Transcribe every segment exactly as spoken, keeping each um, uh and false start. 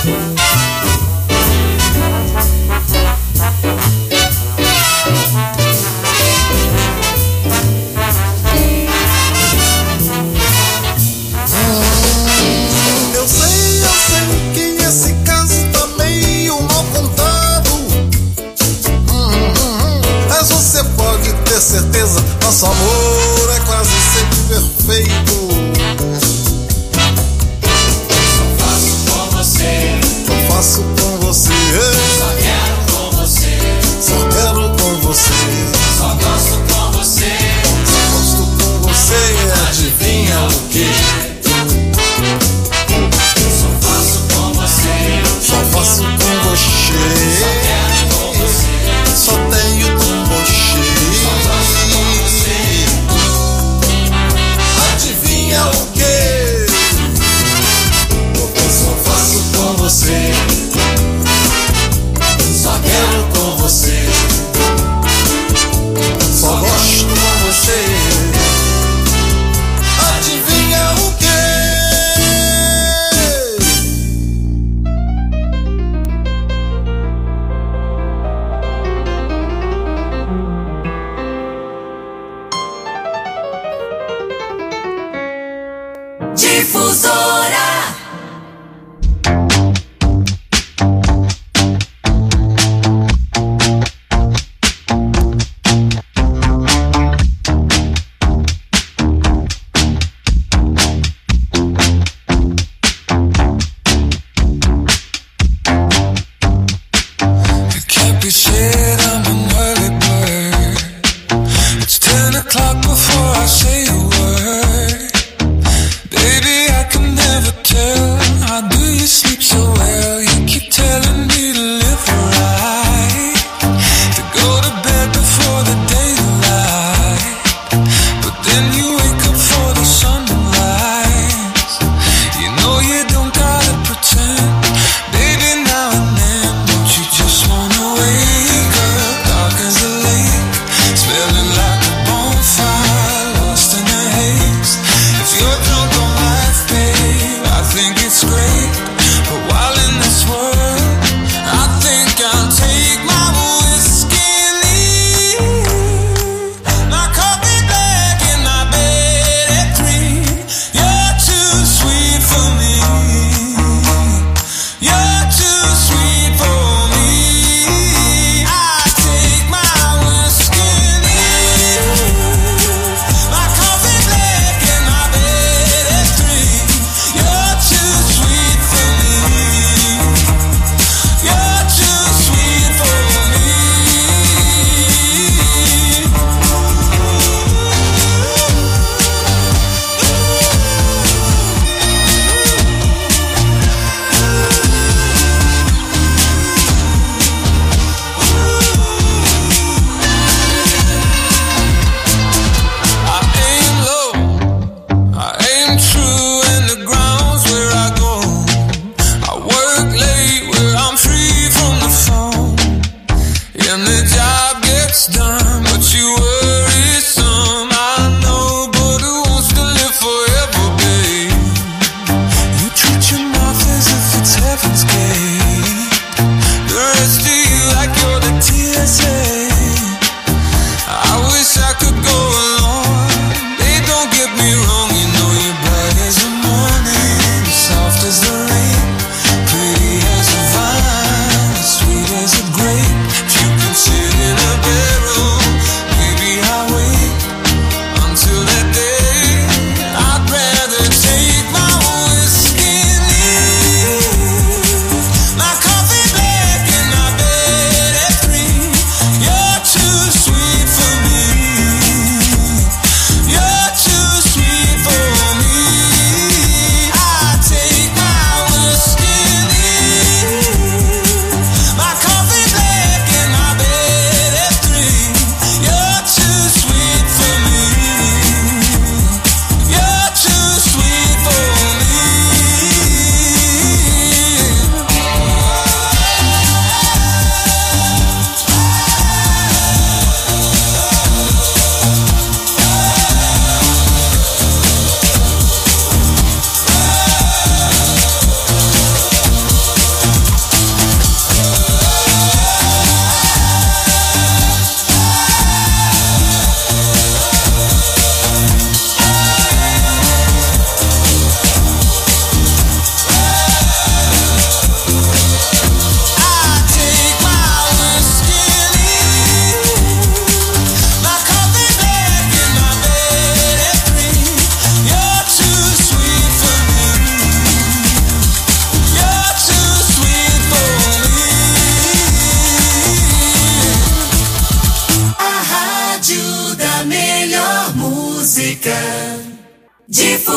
Certeza, nosso amor é quase sempre perfeito. Só faço com você, só faço com você, só quero com você, só quero com você, só gosto com você, só gosto com você. Adivinha o que? Só faço com você, só faço com você, só quero com você, só tenho com você. Adivinha o que? Eu só faço com você, só quero com você, só gosto com você. Adivinha o que? Difusora.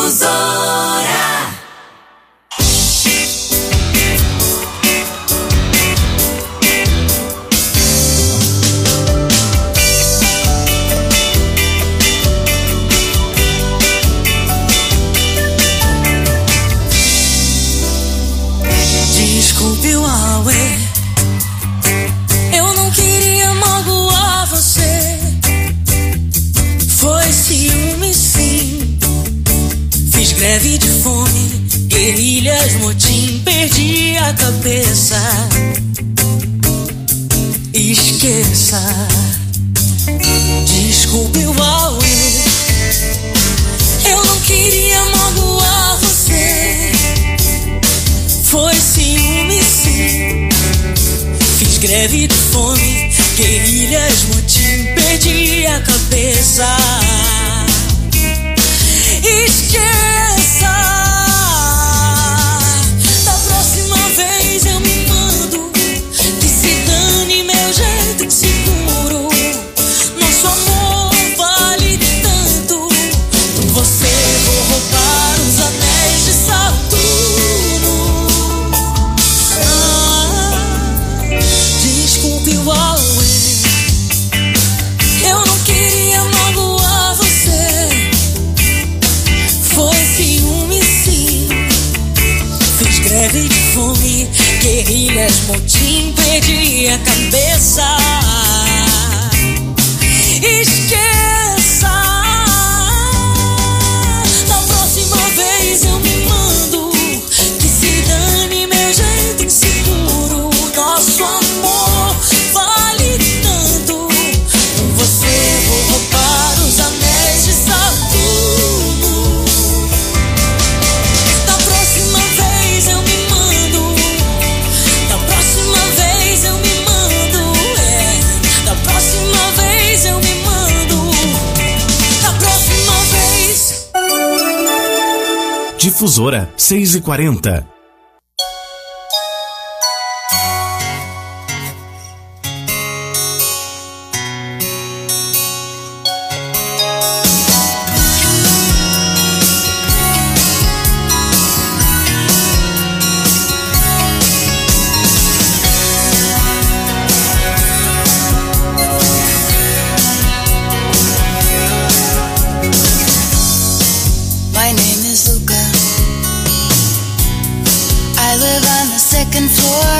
Difusora. Desculpe o Aue, eu não queria magoar você. Foi ciúme sim, fiz greve de fome, guerrilhas, motim, perdi a cabeça. Esqueça, desculpe o Aue, eu não queria magoar você. Foi ciúme sim, fiz greve de fome, guerrilhas, motim, perdi a cabeça. Esqueça, da próxima vez eu me mando, que se dane meu jeito inseguro. Nosso amor vale tanto, por você vou roubar os anéis de Saturno. Desculpe o Aue, eu não queria magoar você. Foi ciúme sim, fiz greve de fome, guerrilhas, motim, perdi a cabeça. Esqueça, da próxima vez eu me mando, que se dane meu jeito inseguro. Nosso amor vale tanto, por você vou roubar os anéis de Saturno. Da próxima vez eu me mando, da próxima vez eu me mando, é, da próxima vez eu me mando, da próxima vez. Difusora seis e quarenta. My name is Luca. I live on the second floor.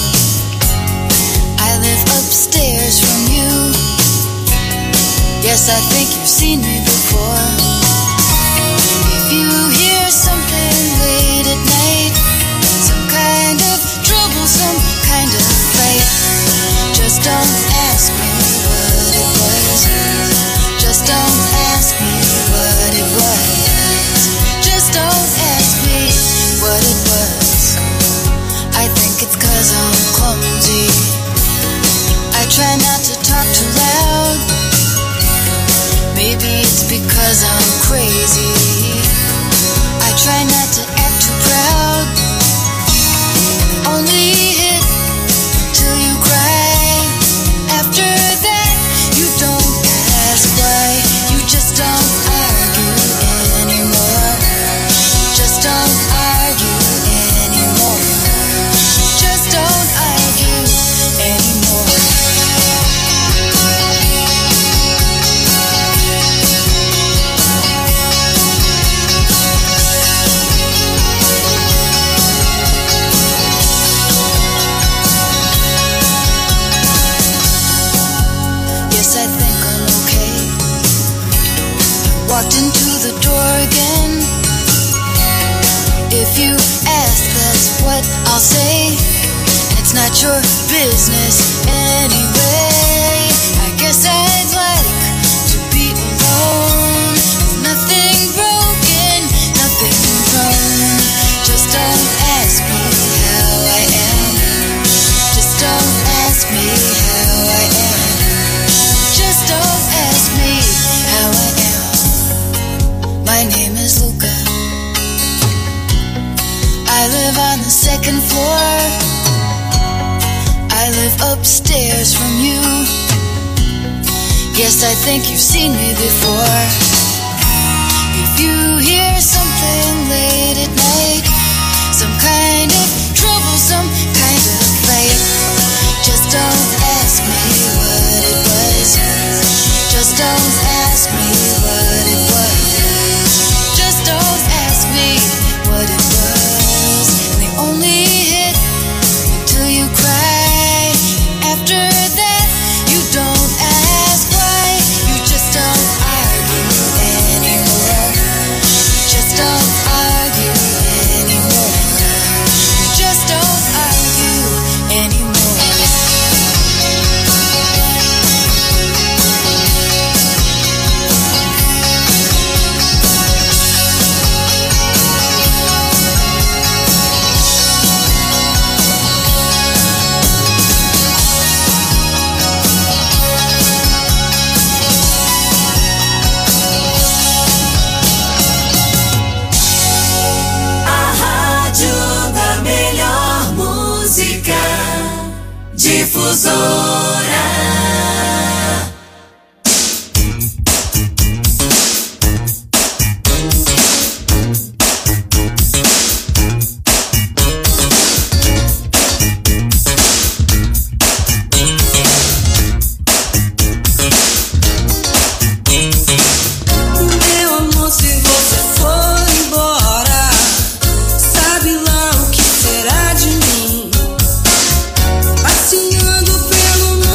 I live upstairs from you. Yes, I think you've seen me before. If you hear something late at night, some kind of trouble, some kind of fight, just don't ask me what it was. Just don't ask me what it was. Just don't ask me what it was. I think it's 'cause I'm clumsy. I try not to talk too loud. Maybe it's because I'm crazy. I try not to act too proud. Only hit till you cry. After that, you don't ask why. You just don't argue anymore. Just don't argue anymore. Just don't argue anymore. Yes, I think I'm okay. Walked into the door again. If you ask, that's what I'll say. It's not your business anyway. I guess I'd like to be alone. Nothing broken, nothing wrong. Just don't ask me how I am. Just don't ask me how I am. Just don't ask me how I am. My name is Luca. I live on the second floor. I live upstairs from you. Yes, I think you've seen me before. If you hear something late at night, some kind of trouble, some kind of fight, just don't ask me what it was. Just don't ask me what it was. Just don't ask me what it was. And they only hit until you cry. After that, you don't ask why. You just don't argue anymore. Just don't argue anymore. You just don't argue anymore. Difusora. Meu amor, se você for embora, sabe lá o que será de mim? Passeando pelo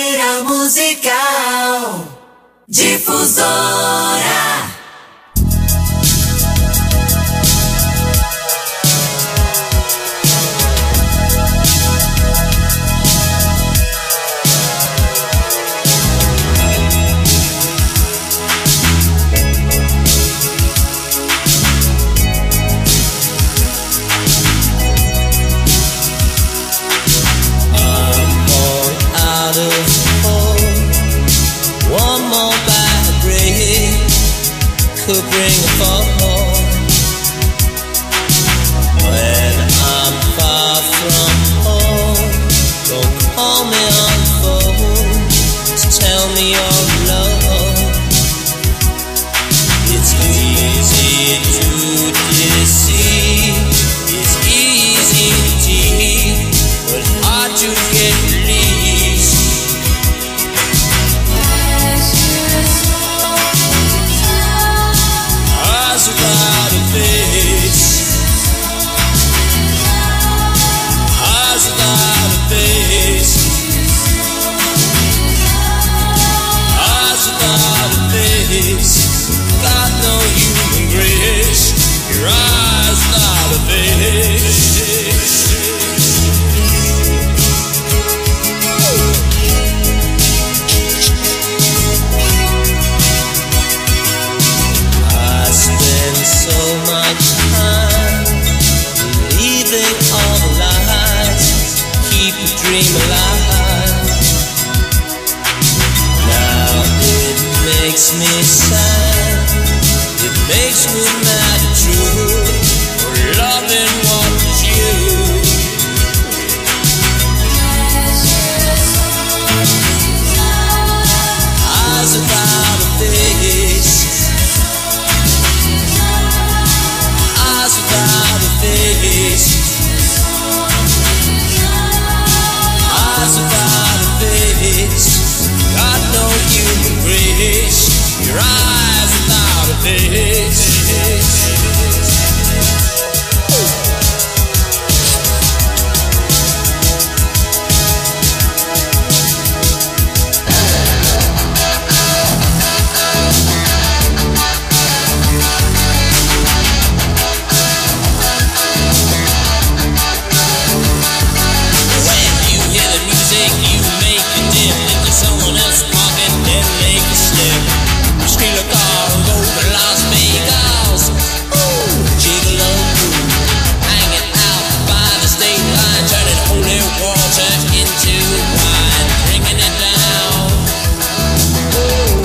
Feira Musical Difusora. Could bring a fall when I'm far from home. Don't call me on the phone to tell me your love. It's easy to deceive, it's easy indeed, but hard to get released. Eyes without a face, eyes without a face, eyes without a face. Got no human grace. Your eyes without a face. So much time believing all the lies, keep the dream alive. Now it makes me sad, it makes me mad at you for loving what was you. Eyes without a face, eyes without a face, eyes without a face. Got no human grace. Your eyes without a face. Someone else pocket, then make a step. Steal a car and go to Las Vegas. Ooh, gigolo, hanging out by the state line, turning holy water into wine, drinking it down. Ooh,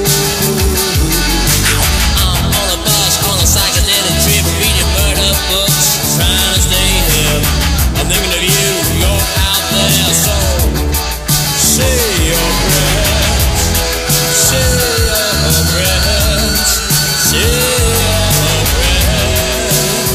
I'm on a bus on a psychedelic trip, reading murder books, trying to stay hip. I'm thinking of you, you're out there, so say your prayers, say your prayers, say your prayers.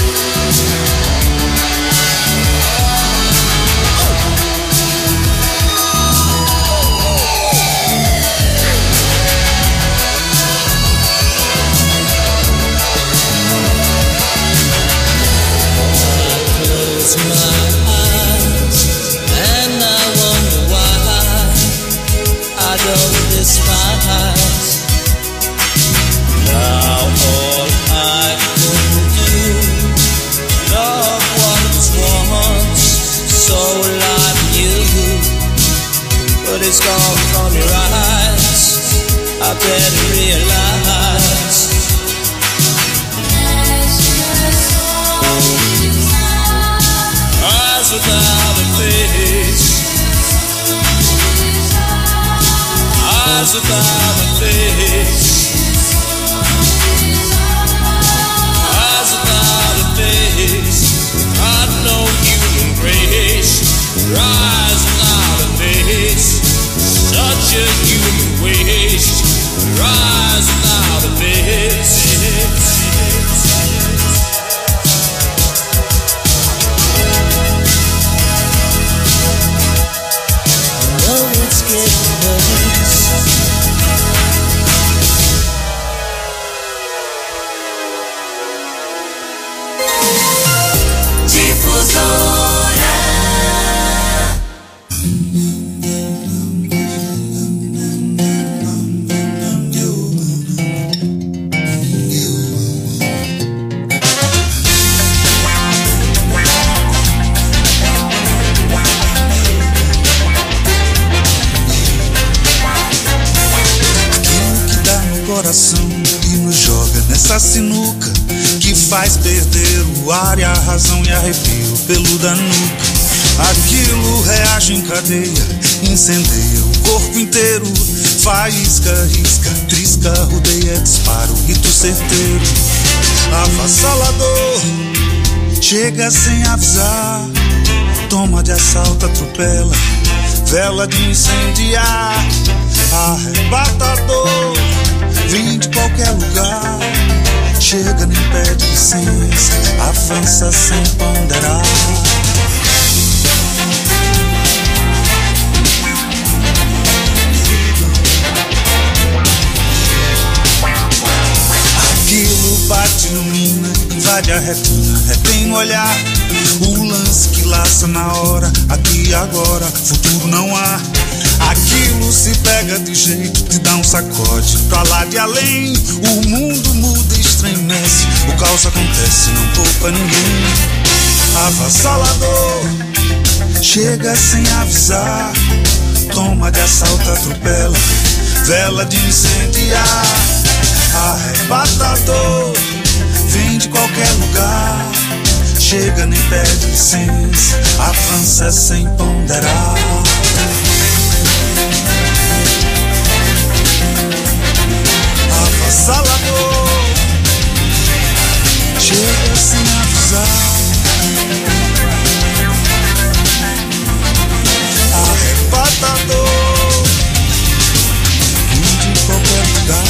I close my eyes and I wonder why I don't despise. Now all I can do, love what was once so like you, but it's gone from your eyes. I better realize. Eyes without a face, eyes without a face, eyes without a face. Got no human grace. Your eyes without a face, such a human waste. Your eyes without a face. It's getting worse. Difusora. coração e nos joga nessa sinuca que faz perder o ar e a razão e arrepio pelo da nuca. Aquilo reage em cadeia, incendeia o corpo inteiro, faísca, risca, trisca, rodeia, disparo, rito certeiro. Avassalador, chega sem avisar, toma de assalto, atropela, vela de incendiar. Arrebatador, vem de qualquer lugar, chega, nem pede licença, avança sem ponderar. Aquilo bate, ilumina, invade a retina, retém o olhar. O lance que laça na hora, aqui e agora, futuro não há. Aquilo se pega de jeito, te dá um sacode pra lá de além. O mundo muda e estremece, o caos acontece, não poupa ninguém. Avassalador, chega sem avisar, toma de assalto, atropela, vela de incendiar. Arrebatador, vem de qualquer lugar, chega, nem pede licença, avança sem ponderar. Avassalador, chega sem avisar, arrebatador, vem de qualquer lugar.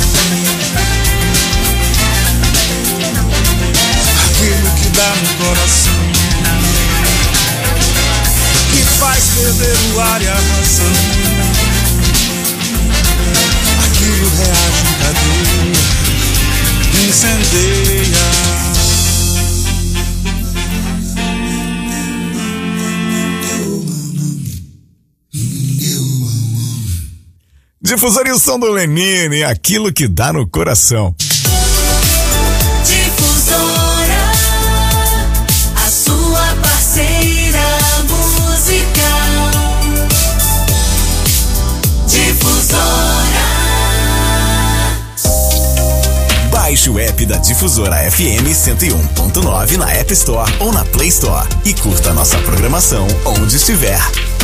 Aquilo que dá no coração, que faz perder o ar e a razão. Aquilo reage em cadeia, incendeia. Difusora e o som do Lenine, aquilo que dá no coração. Difusora, a sua parceira musical. Difusora. Baixe o app da Difusora F M cento e um ponto nove na App Store ou na Play Store e curta nossa programação onde estiver.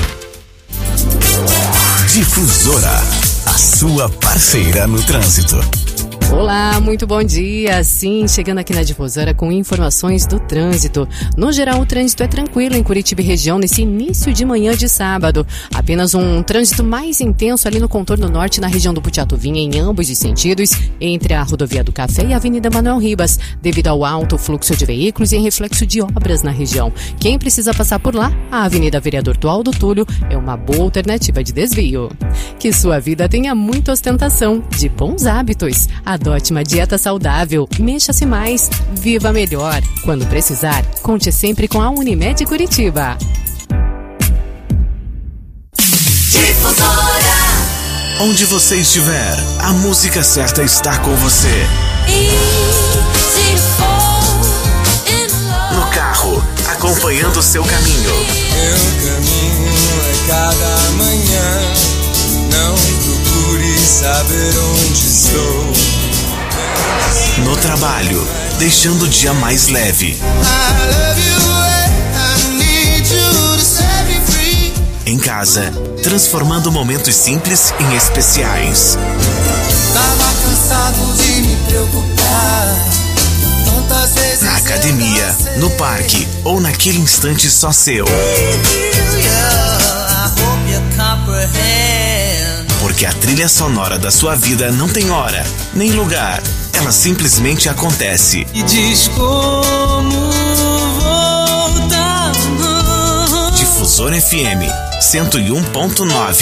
Difusora, a sua parceira no trânsito. Olá, muito bom dia. Sim, chegando aqui na Difusora com informações do trânsito. No geral, o trânsito é tranquilo em Curitiba e região nesse início de manhã de sábado. Apenas um trânsito mais intenso ali no contorno norte, na região do Putiatuvinha, em ambos os sentidos, entre a Rodovia do Café e a Avenida Manuel Ribas, devido ao alto fluxo de veículos e em reflexo de obras na região. Quem precisa passar por lá, a Avenida Vereador Tualdo Túlio é uma boa alternativa de desvio. Que sua vida tenha muita ostentação de bons hábitos. Adote uma dieta saudável, mexa-se mais, viva melhor. Quando precisar, conte sempre com a Unimed Curitiba. Difusora. Onde você estiver, a música certa está com você. No carro, acompanhando o seu caminho. Meu caminho é cada manhã. Não procure saber onde estou. No trabalho, deixando o dia mais leve. Em casa, transformando momentos simples em especiais. Tava cansado de me preocupar. Tantas vezes na academia, no parque ou naquele instante só seu. Porque a trilha sonora da sua vida não tem hora, nem lugar. Ela simplesmente acontece. E diz como voltar. Difusora F M cento e um ponto nove.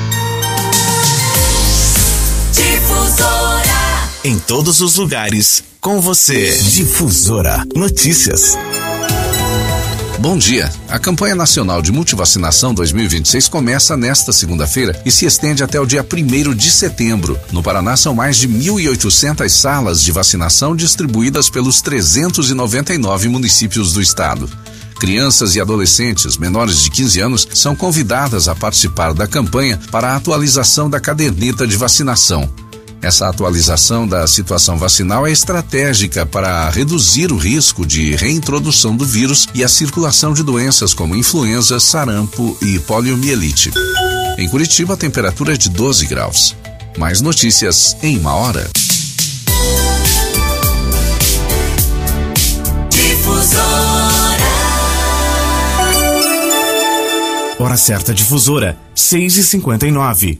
Difusora. Em todos os lugares, com você. Difusora Notícias. Bom dia. A campanha nacional de multivacinação dois mil e vinte e seis começa nesta segunda-feira e se estende até o dia primeiro de setembro. No Paraná são mais de mil e oitocentas salas de vacinação distribuídas pelos trezentos e noventa e nove municípios do estado. Crianças e adolescentes menores de quinze anos são convidadas a participar da campanha para a atualização da caderneta de vacinação. Essa atualização da situação vacinal é estratégica para reduzir o risco de reintrodução do vírus e a circulação de doenças como influenza, sarampo e poliomielite. Em Curitiba, a temperatura é de doze graus. Mais notícias em uma hora. Difusora. Hora certa difusora, seis e cinquenta e nove.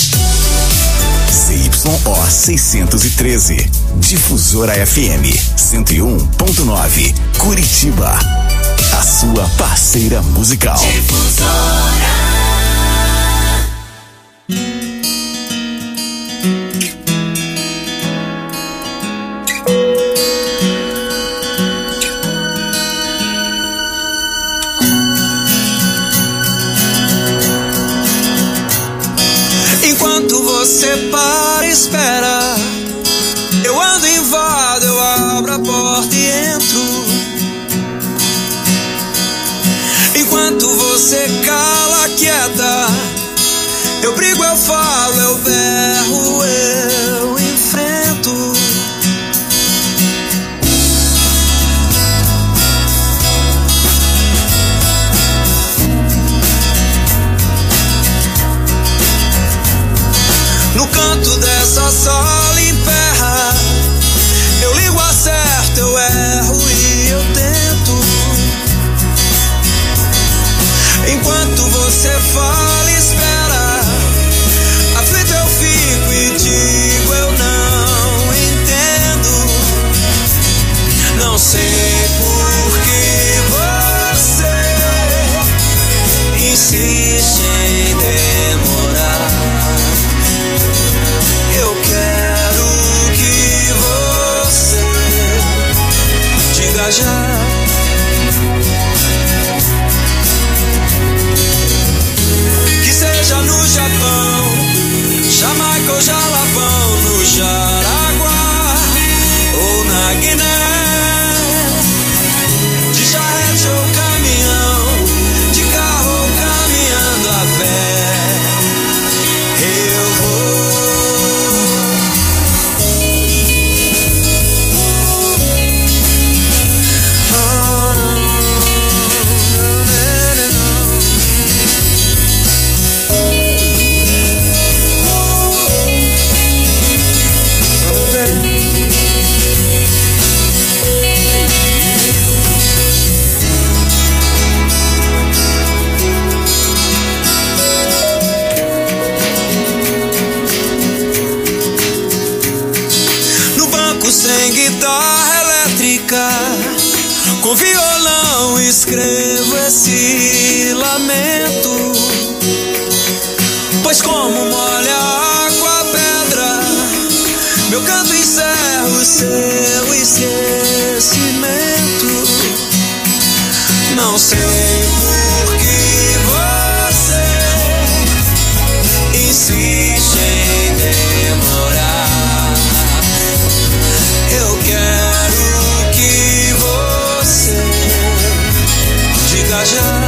C Y O seiscentos e treze. Difusora F M cento e um ponto nove. Curitiba. A sua parceira musical. Difusora. Você para e espera. Eu ando, invado, eu abro a porta e entro. Enquanto você cala, quieta, eu brigo, eu falo, eu berro, eu enfrento. No canto dessa sala em terra, eu ligo, acerto, eu erro e eu tento. Enquanto você fala e espera, aflito eu fico e digo eu não entendo. Não sei por que você insiste em demorar. Eu quero que você diga já. Que seja no Japão, Jamaica ou Jalapão, no Jaraguá ou na Guiné, de charrete ou caminhão, de carro ou caminhando a pé, eu vou. Sem guitarra elétrica, com violão escrevo esse lamento. Pois como molha a água a pedra, meu canto encerra o seu esquecimento. Não sei por que você insiste em demorar. Eu quero que você diga já.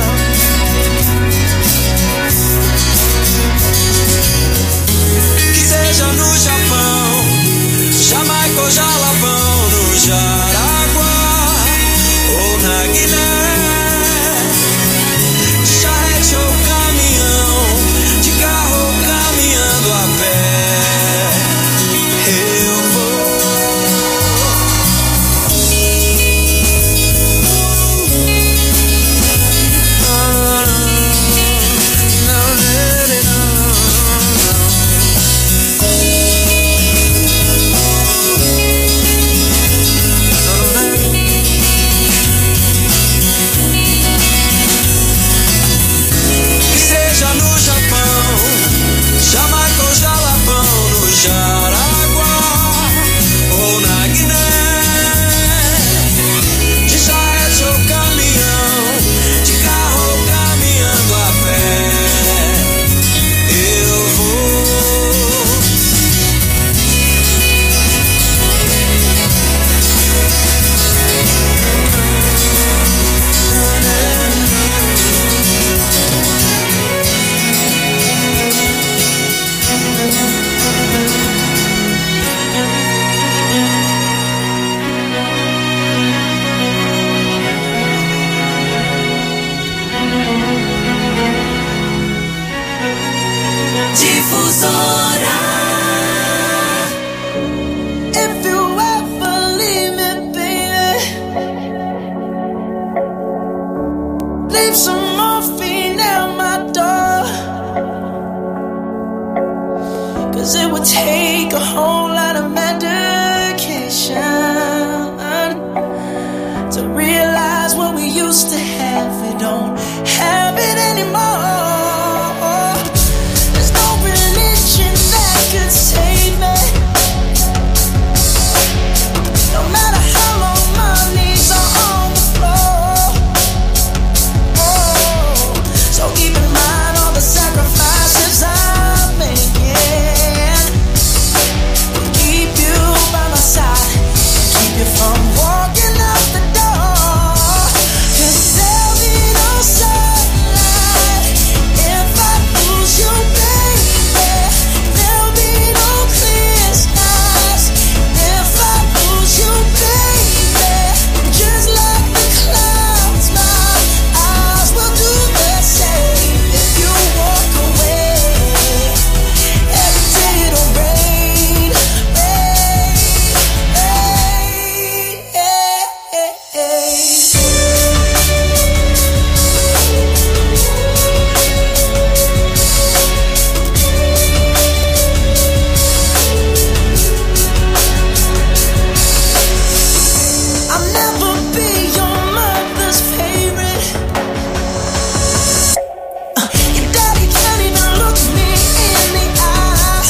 Que seja no Japão, Jamaica ou Jalapão, no Jaraguá ou na Guiné, 'cause it would take a whole lot of medication to realize what we used to have, we don't have it anymore. There's no religion that could save me, no matter how long my knees are on the floor. Oh, so keep in mind all the sacrifices I'm making to keep you by my side and keep you from walking out the door. 'Cause there'll be no sunlight if I lose you, baby. There'll be no clear skies if I lose you, baby. Just like the clouds, my eyes will do the same. If you walk away, every day it'll rain, rain, rain, rain. I'll never be your mother's favorite. Uh, Your daddy can't even look me in the eye.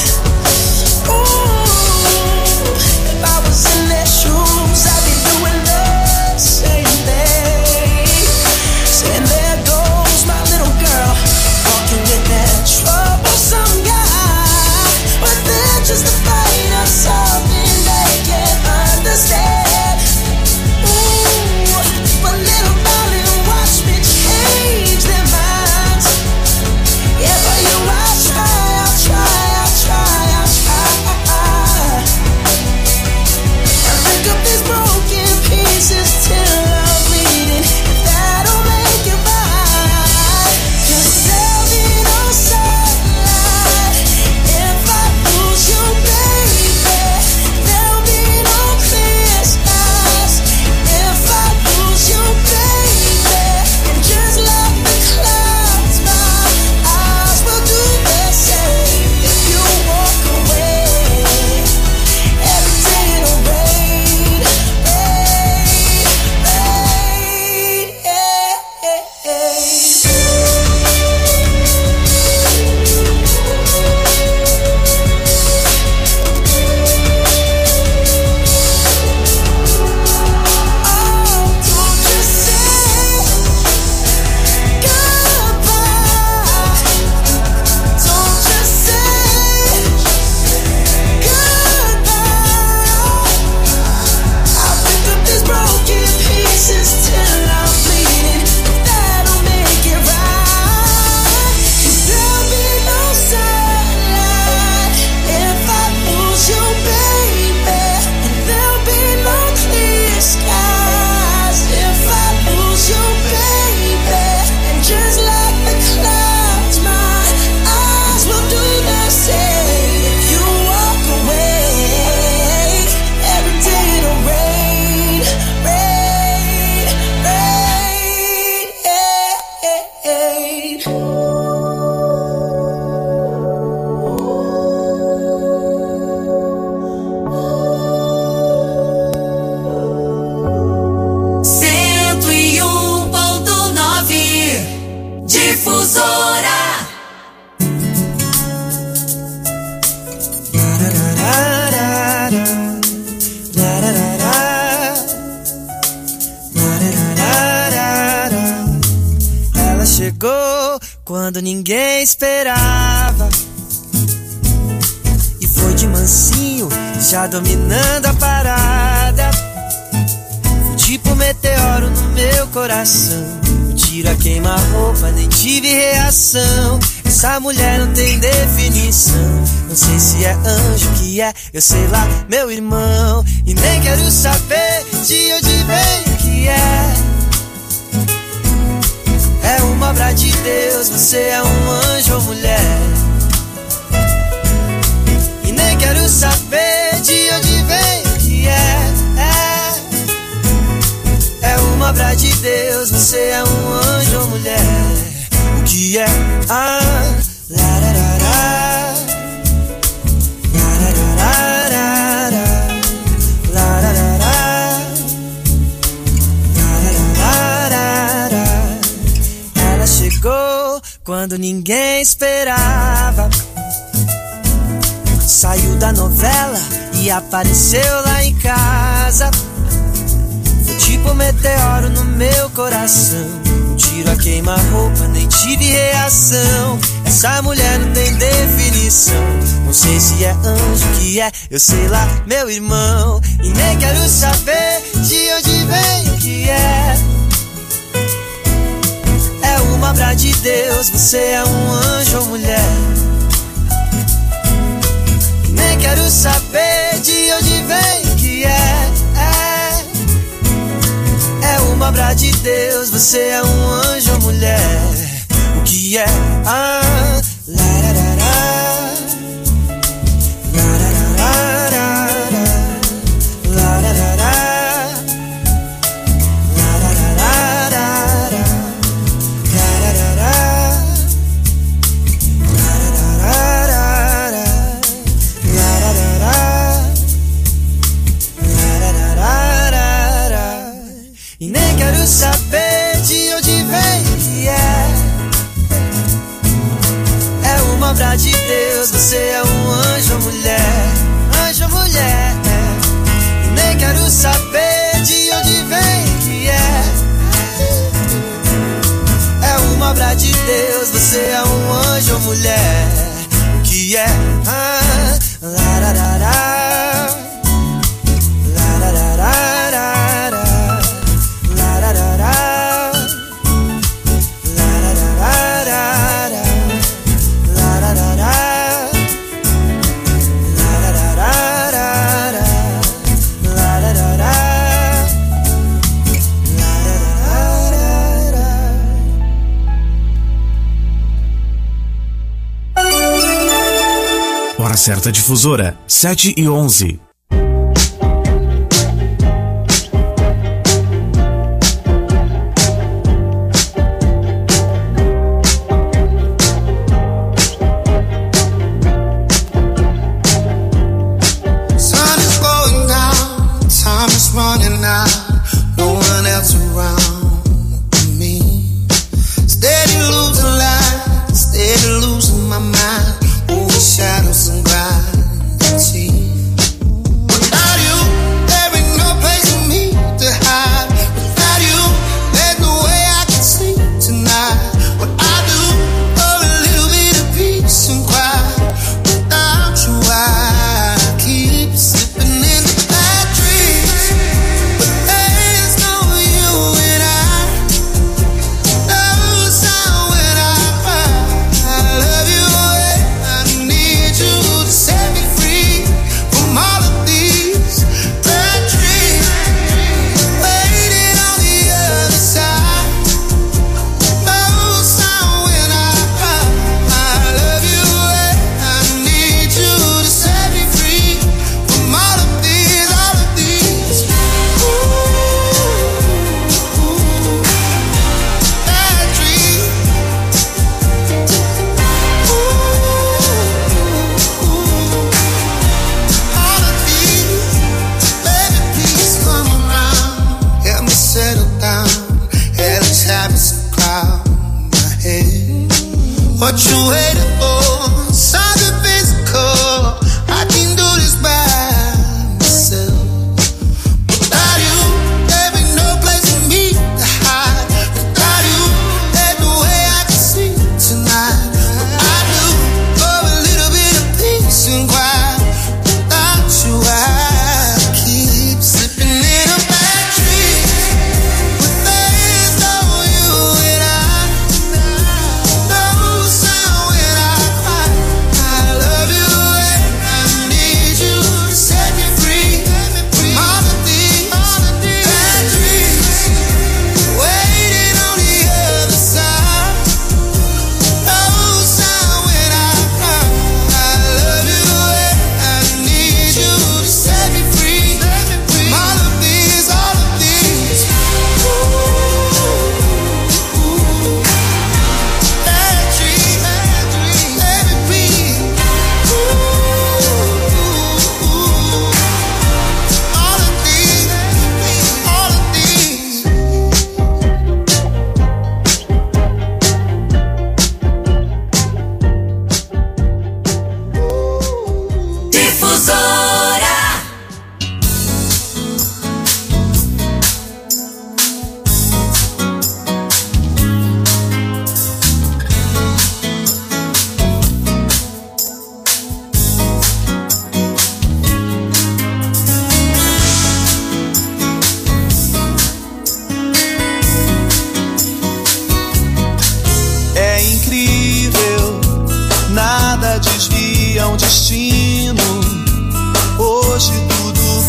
Ooh, if I was in their shoes, I'd be doing the same thing. Saying there goes my little girl, walking with that troublesome guy. But they're just afraid of something they can't understand. Ooh, but little by little, watch me change their minds. Yeah, for you I'll try, I'll try, I'll try, I'll try. And pick up these broken pieces till I'm bleeding. If that'll make it right. 'Cause there'll be no sunlight if I lose you, baby. There'll be no clear skies if I lose you, baby. And just like the clouds, my eyes will do the same. If you walk away, every day it'll rain, rain, rain, Oh, don't just say goodbye. Don't just say goodbye. I'll pick up these broken pieces till I'm bleeding. If that'll make it right. 'Cause there'll be no sunlight if I lose you, baby. And there'll be no clear skies if I lose you, baby. And just like the clouds, my eyes will do the same. If you walk away, every day it'll rain, rain, rain, rain. Cento e um ponto nove Difusora. Ela chegou quando ninguém esperava e foi de mansinho, já dominando a parada. Foi tipo meteoro no meu coração. O tiro a queima-roupa, nem tive reação. Essa mulher não tem definição. Não sei se é anjo que é, eu sei lá, meu irmão. E nem quero saber de onde vem que é. É uma obra de Deus, você é um anjo ou mulher. E nem quero saber de onde vem que é. É, é uma obra de Deus, você é um anjo ou mulher. O que é? Ah, lararara. quando ninguém esperava. Saiu da novela e apareceu lá em casa. Foi tipo um meteoro no meu coração. Um tiro a queima-roupa, nem tive reação. Essa mulher não tem definição. Não sei se é anjo que é, eu sei lá, meu irmão. E nem quero saber de onde vem o que é. É uma obra de Deus, você é um anjo ou mulher. E nem quero saber de onde vem o que é. É, é uma obra de Deus, você é um anjo ou mulher. O que é? Ah, lararara. E nem quero saber de onde vem o que é. É uma obra de Deus, você é um anjo ou mulher. Anjo ou mulher. E nem quero saber de onde vem o que é. É uma obra de Deus, você é um anjo ou mulher. O que é? Ah, lararara. Lararara. Hora certa difusora, sete e onze. Shadows and gravity.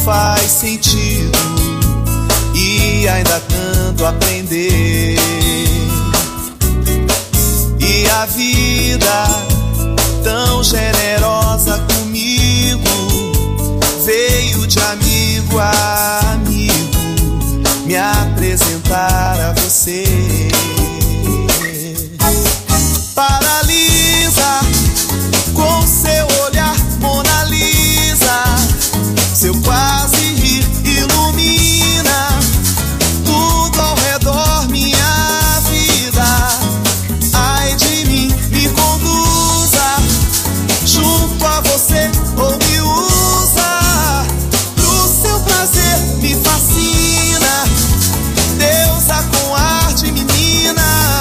faz sentido e ainda tanto aprender. E a vida tão generosa comigo veio de amigo a amigo me apresentar a você. Paralisa com seu olhar, Mona Lisa, seu quase rir ilumina tudo ao redor, minha vida. Ai de mim, me conduza junto a você ou me usa pro seu prazer, me fascina. Deusa com arte, menina.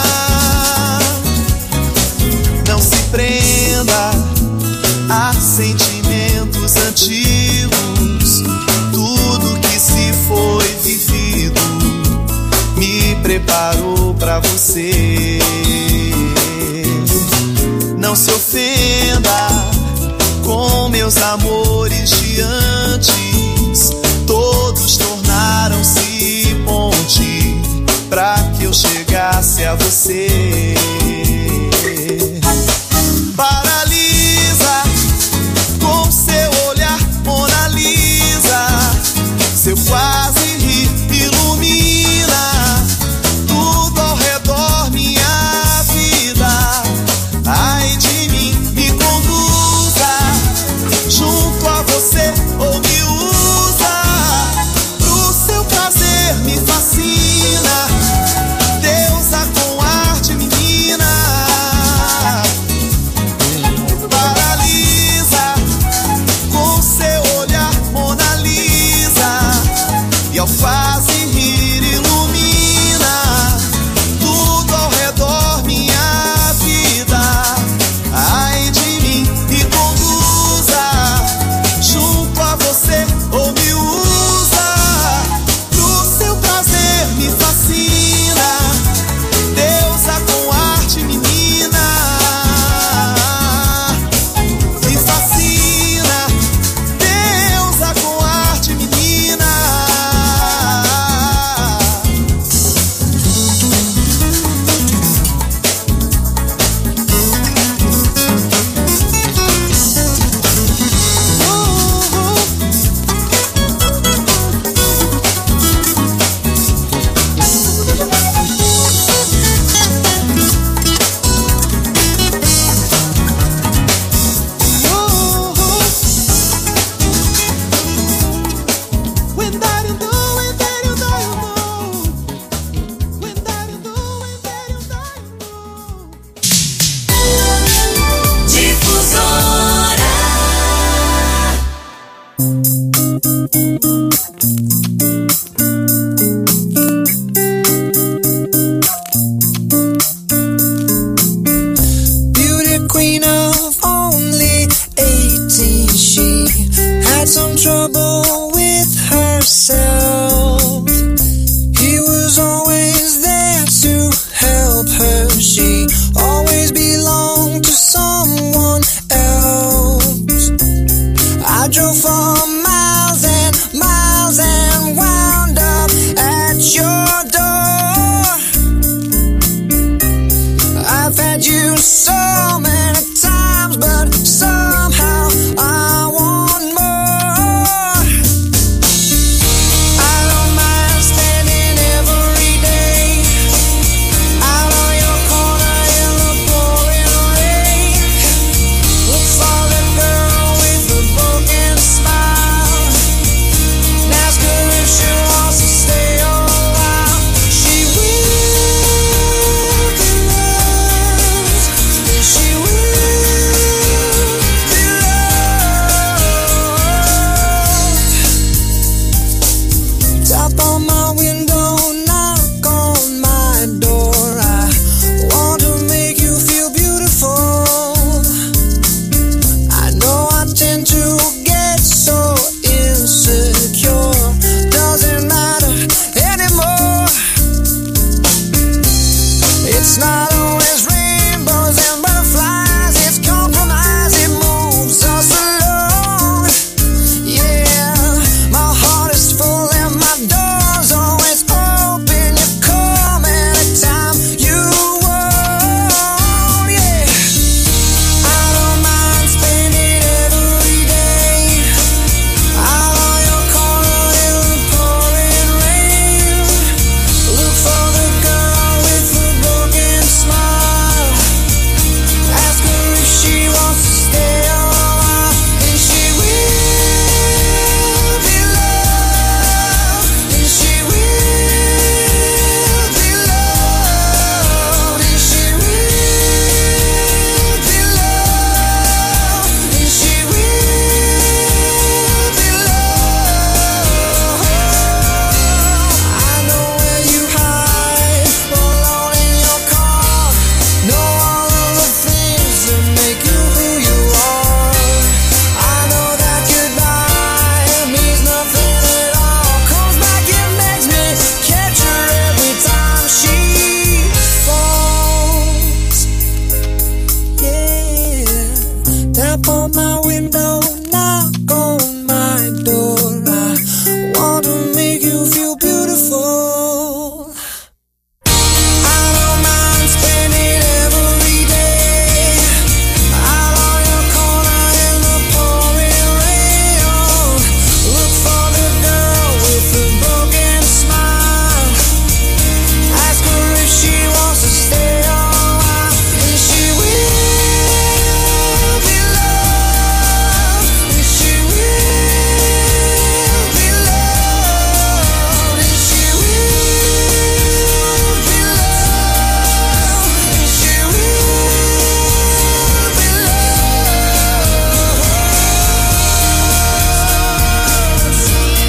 Não se prenda a sentimentos antigos. Tudo que se foi vivido me preparou pra você. Não se ofenda com meus amores de antes. Todos tornaram-se ponte pra que eu chegasse a você. Paralisa com seu olhar, Mona Lisa, seu quase rir ilumina tudo ao redor, minha vida. Ai de mim, me conduza junto a você ou me usa pro seu prazer, me fascina. Deusa com arte, menina. Paralisa com seu olhar, Mona Lisa, e ao quase rir ilumina tudo ao redor, minha vida. Ai de mim, me conduza junto a você ou me usa pro seu prazer, me fascina. Deusa com arte, menina. Me fascina. Deusa com arte, menina. When that you do, when that you do, you know. When that you do, when that you do, you know. Difusora. Beauty queen of only eighteen, she had some trouble with herself. He was always there to help her. She always belonged to someone else. I drove for miles and miles and wound up at your door. I've had you so many times, but somehow I want more. I don't mind standing every day out on your corner in the pouring rain. Look for the girl with the broken smile. window, knock on my door. I want to make you feel beautiful. I don't mind spending every day out on your corner in the pouring rain. Look for the girl with the broken smile. Ask her if she wants to stay a while, and she will be loved, and she will be loved, and she will be loved, and she will be loved.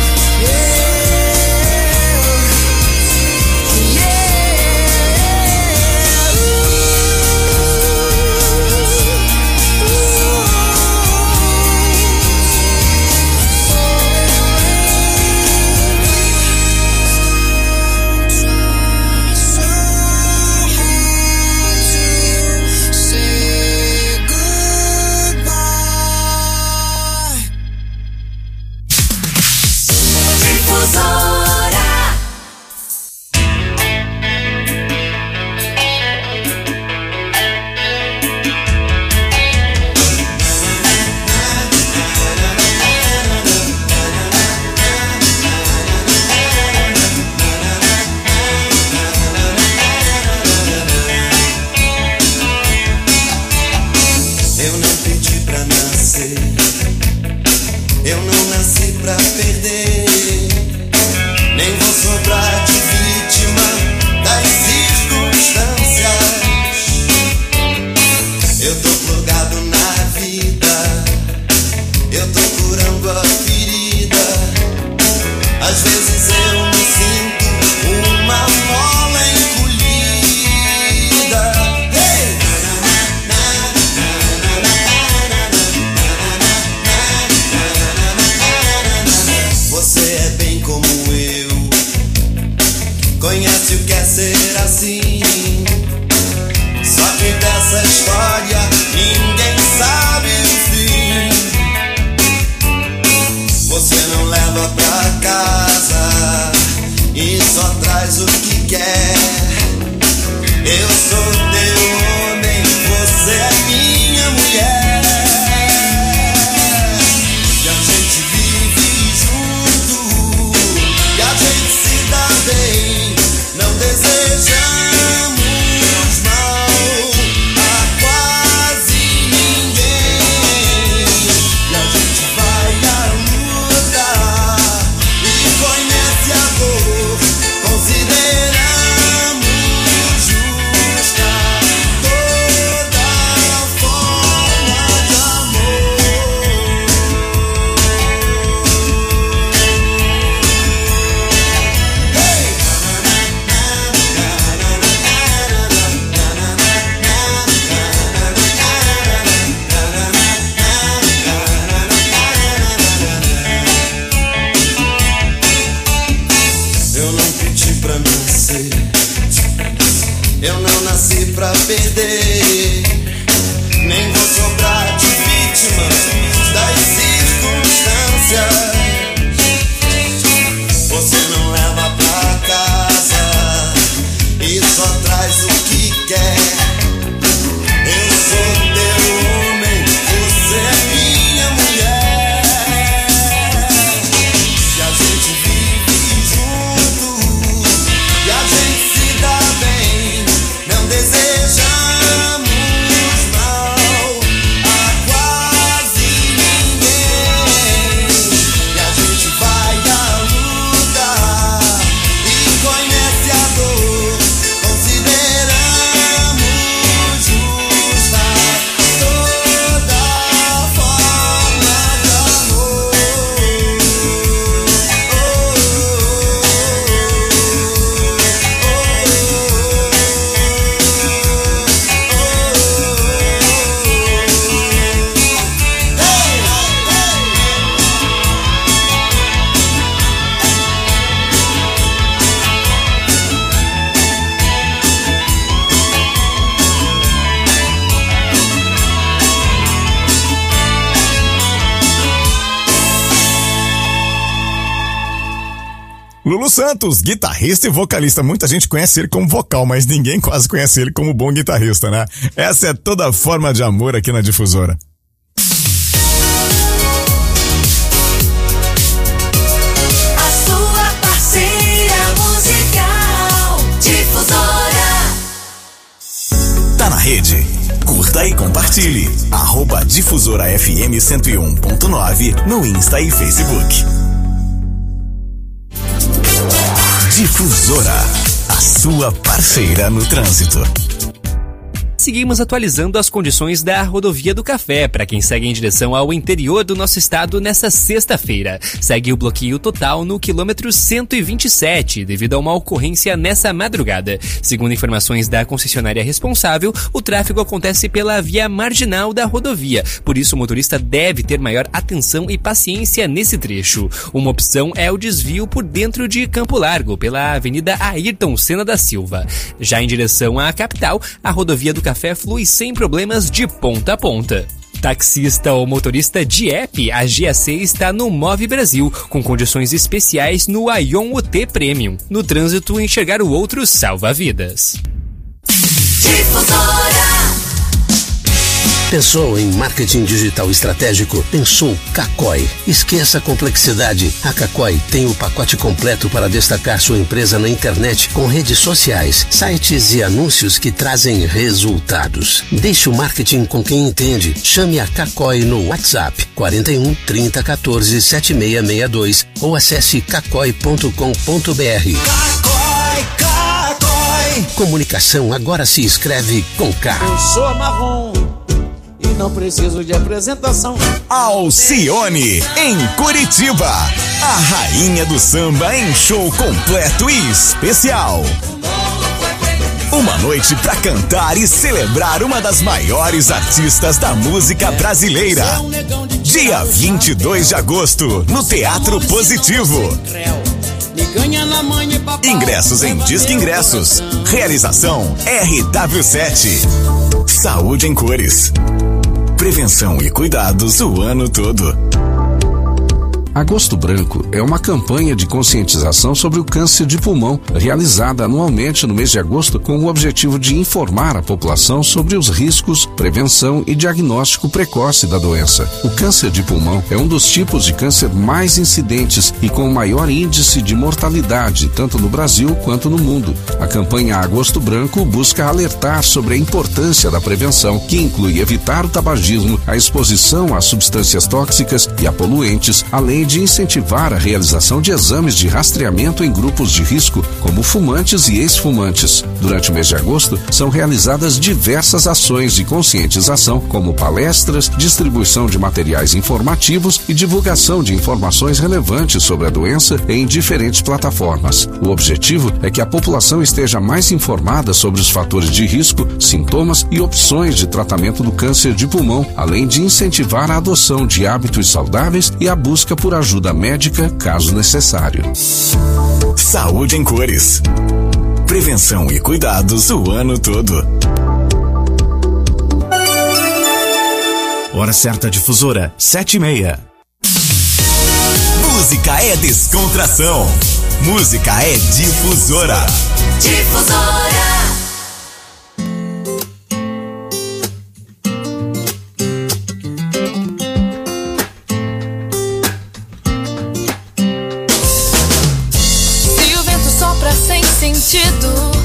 Eu não pedi pra nascer, eu não nasci pra perder, nem vou sobrar de vítima das circunstâncias. Eu tô plugado na vida, eu tô curando a ferida. Às vezes eu me sinto uma mola encolhida. Hey! Você é bem como eu, conhece o que é ser assim. Só que dessa história ninguém sabe o fim. Você não leva pra casa e só traz o que quer. Eu sou teu homem, você é minha mulher. E a gente vive junto, e a gente se dá bem, não desejamos Lulu Santos, guitarrista e vocalista. Muita gente conhece ele como vocal, mas ninguém quase conhece ele como bom guitarrista, né? Essa é toda a forma de amor aqui na Difusora. A sua parceira musical, Difusora. Tá na rede? Curta e compartilhe. Arroba Difusora F M cento e um ponto nove no Insta e Facebook. Difusora, a sua parceira no trânsito. Seguimos atualizando as condições da Rodovia do Café para quem segue em direção ao interior do nosso estado nesta sexta-feira. Segue o bloqueio total no quilômetro cento e vinte e sete, devido a uma ocorrência nessa madrugada. Segundo informações da concessionária responsável, o tráfego acontece pela via marginal da rodovia, por isso o motorista deve ter maior atenção e paciência nesse trecho. Uma opção é o desvio por dentro de Campo Largo, pela Avenida Ayrton Senna da Silva. Já em direção à capital, a Rodovia do Café flui sem problemas de ponta a ponta. Taxista ou motorista de app, a G A C está no Move Brasil, com condições especiais no Aion U T Premium. No trânsito, enxergar o outro salva vidas. Difusora. Pensou em marketing digital estratégico? Pensou Cacói. Esqueça a complexidade. A Cacói tem o pacote completo para destacar sua empresa na internet com redes sociais, sites e anúncios que trazem resultados. Deixe o marketing com quem entende. Chame a Cacói no WhatsApp quarenta e um, trinta, quatorze, setenta e seis sessenta e dois ou acesse cacói ponto com ponto br. Cacói, Cacói. Comunicação agora se escreve com K. Eu sou marrom. Não preciso de apresentação. Alcione, em Curitiba. A rainha do samba em show completo e especial. Uma noite pra cantar e celebrar uma das maiores artistas da música brasileira. Dia vinte e dois de agosto, no Teatro Positivo. Ingressos em Disque Ingressos. Realização R W sete. Saúde em cores. Prevenção e cuidados o ano todo. Agosto Branco é uma campanha de conscientização sobre o câncer de pulmão, realizada anualmente no mês de agosto com o objetivo de informar a população sobre os riscos, prevenção e diagnóstico precoce da doença. O câncer de pulmão é um dos tipos de câncer mais incidentes e com maior índice de mortalidade, tanto no Brasil quanto no mundo. A campanha Agosto Branco busca alertar sobre a importância da prevenção, que inclui evitar o tabagismo, a exposição a substâncias tóxicas e a poluentes, além de incentivar a realização de exames de rastreamento em grupos de risco, como fumantes e ex-fumantes. Durante o mês de agosto, são realizadas diversas ações de conscientização, como palestras, distribuição de materiais informativos e divulgação de informações relevantes sobre a doença em diferentes plataformas. O objetivo é que a população esteja mais informada sobre os fatores de risco, sintomas e opções de tratamento do câncer de pulmão, além de incentivar a adoção de hábitos saudáveis e a busca por ajuda médica, caso necessário. Saúde em cores. Prevenção e cuidados o ano todo. Hora certa Difusora, sete e meia. Música é descontração. Música é Difusora. Difusora. Sem sentido.